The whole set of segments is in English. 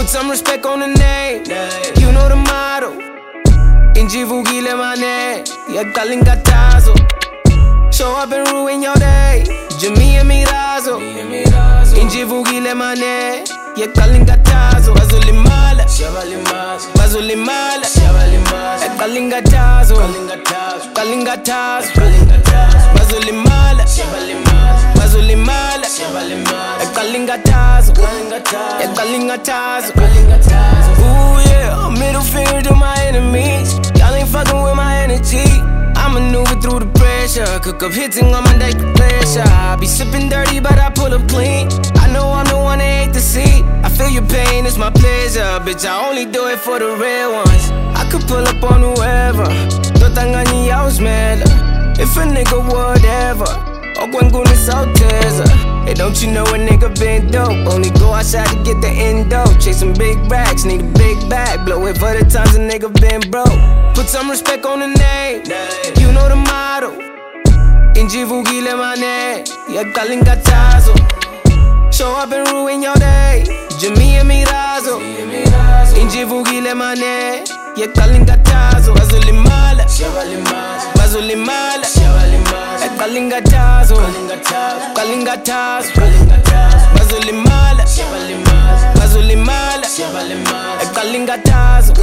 Put some respect on the name. You know the motto. Injivugile mane, yakalingatazzo. Show up and ruin your day. Jamia mirazo. Injivugile mane, yakalingatazzo. Bazulimala, bazulimala, yakalingatazzo. Kalingatazzo. Bazulimala, bazulimala, yakalingatazzo. Yakalingatazzo. Ooh yeah, middle finger to my enemies. Y'all ain't fucking with my energy. I maneuver through the pressure. Cook up hits and I'ma make the pressure. I be sipping dirty, but I pull up clean. I know I'm the one they hate to see. I feel your pain, it's my pleasure. Bitch, I only do it for the real ones. I could pull up on whoever. Dotangani yausmela. If a nigga would ever. Okwanguni sauteza. Hey, don't you know a nigga been dope? Only go outside to get the endo. Chasing big racks, need a big bag. Blow it for the times a nigga been broke. Put some respect on the name. You know the motto. Injivugile mane, yakalingatazzo. Show up and ruin your day. Jamia mirazo. Injivugile mane, yakalingatazzo. Bazulimala, bazulimala, yakalingatazzo. Kalingatazzo. Bazulimala, bazulimala, yakalingatazzo.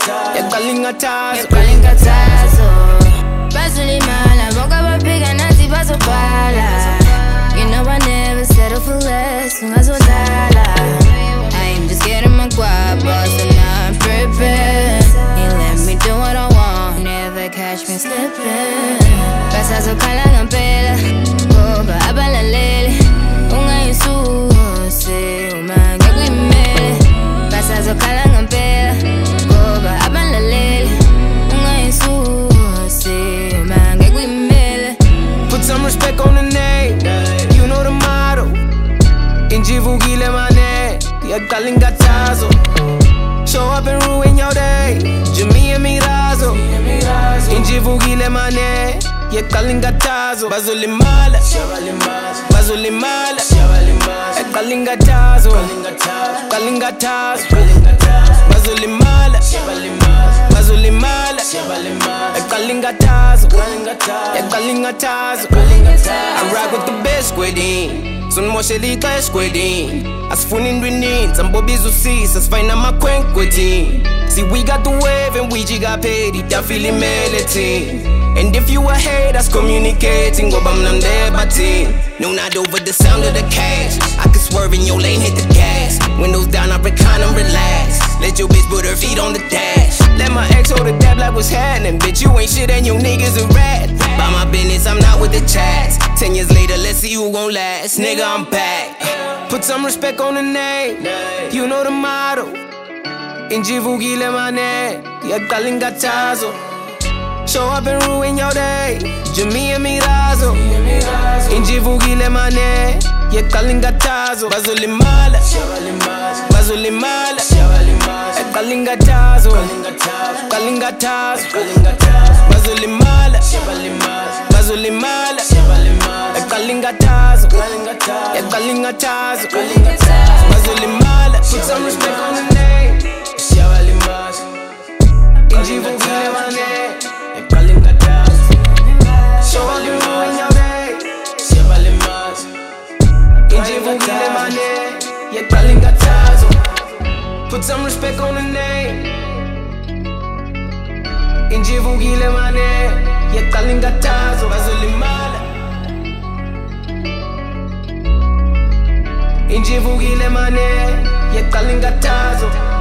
Yakalingatazzo. Bazulimala, boca papiga nati paso pala. You know I never settle for less. Ungazodala. I am just getting my guap, so not prepared. You let me do what I want, never catch me slipping. Pasazo kalangapela, boba abalalele. Ungayisuse, umange kwimele. Pasazo kalangapela, boba abalalele. Ungayisuse, umange kwimele. Put some respect on the name. You know the motto. Injivugile mane, yakalingatazzo. Show up and ruin your day. Jamia mirazo. Injivugile mane, yakalingatazzo. Bazulimala, bazulimala, yakalingatazzo. Kalingatazzo. Bazulimala, bazulimala, yakalingatazzo. Yakalingatazzo. I rock with the best kwedini. Sunmoshelika eskwedini. Asifuni ndwinini, sambobizu sis, asifayina makwenkwetini. See, we got the wave and we just got paid. It feeling melting. And if you a hate, that's communicating. Go bam nam debating. No, not over the sound of the cash. I can swerve in your lane, hit the gas. Windows down, I recline and relax. Let your bitch put her feet on the dash. Let my ex hold the dab like what's happening. Bitch, you ain't shit and your niggas a rat. By my business, I'm not with the chats. 10 years later, let's see who gon' last. Nigga, I'm back. Put some respect on the name. You know the motto. Injivugile mane, yakalingatazzo. Show up and ruin your day. Jamia mirazo. Injivugile mane, yakalingatazzo. Bazulimala, bazulimala, yakalingatazzo. Kalingatazzo. Bazulimala, bazulimala, yakalingatazzo. Yakalingatazzo. Bazulimala. Put some respect on the name. Injivugile mane, yakalingatazzo. Show up and ruin your day. Injivugile mane, yakalingatazzo. Put some respect on the name. Injivugile mane, yakalingatazzo. Bazulimala. Injivugile mane, yakalingatazzo.